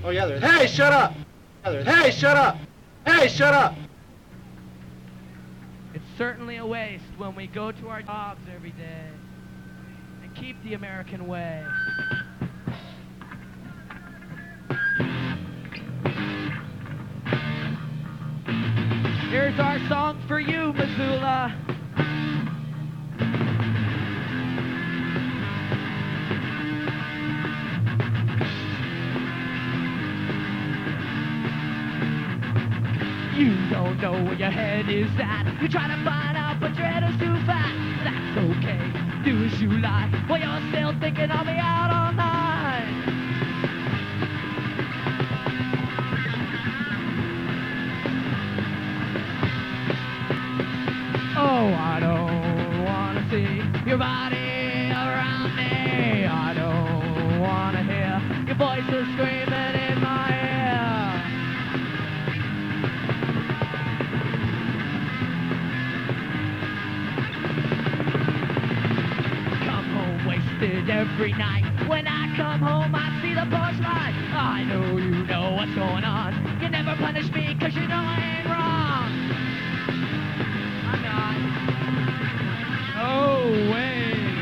Oh, yeah, there's... Hey, shut up! Hey, shut up! Hey, shut up! It's certainly a waste when we go to our jobs every day and keep the American way. Here's our song for you, Missoula. You don't know where your head is at. You try to find out, but your head is too fat. That's okay, do as you like, while you're still thinking I'll be out all night. Oh, I don't wanna see your body around me. I don't wanna hear your voices screaming in my ear. Come home wasted every night. When I come home, I see the porch light. I know you know what's going on. You never punish me, cause you know I ain't wrong. I'm not. Oh, wait.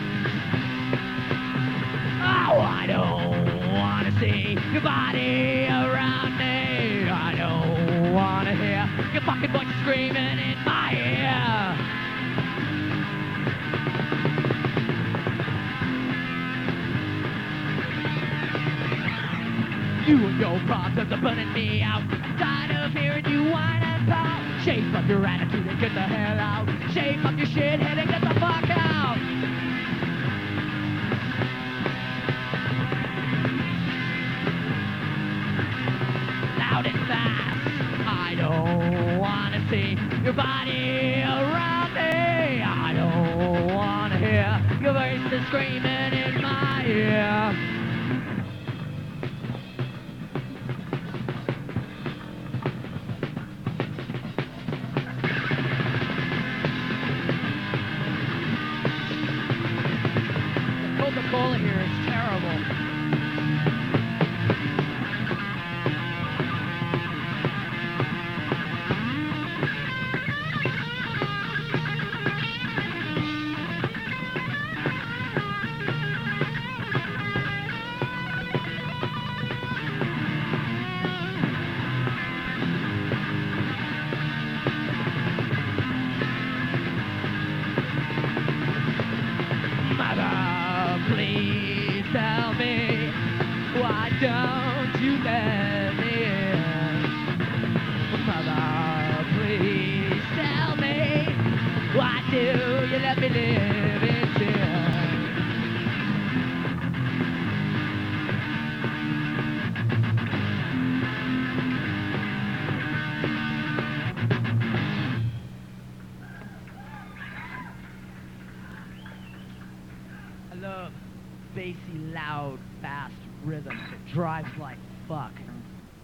Oh, I don't wanna see your body around me. I don't wanna hear your fucking voice screaming in my ear. You and your problems are burning me out. Tired of hearing you whine and pout. Shape up your attitude and get the hell out. Shape up your shit head and get the fuck out. Loud and fast. I don't wanna see your body around me. I don't wanna hear your voices screaming in my ear. Coca-Cola here is terrible. Please tell me, why don't you let me in? Mother, please tell me, why do you let me live in sin? I love bassy, loud, fast rhythm that drives like fuck.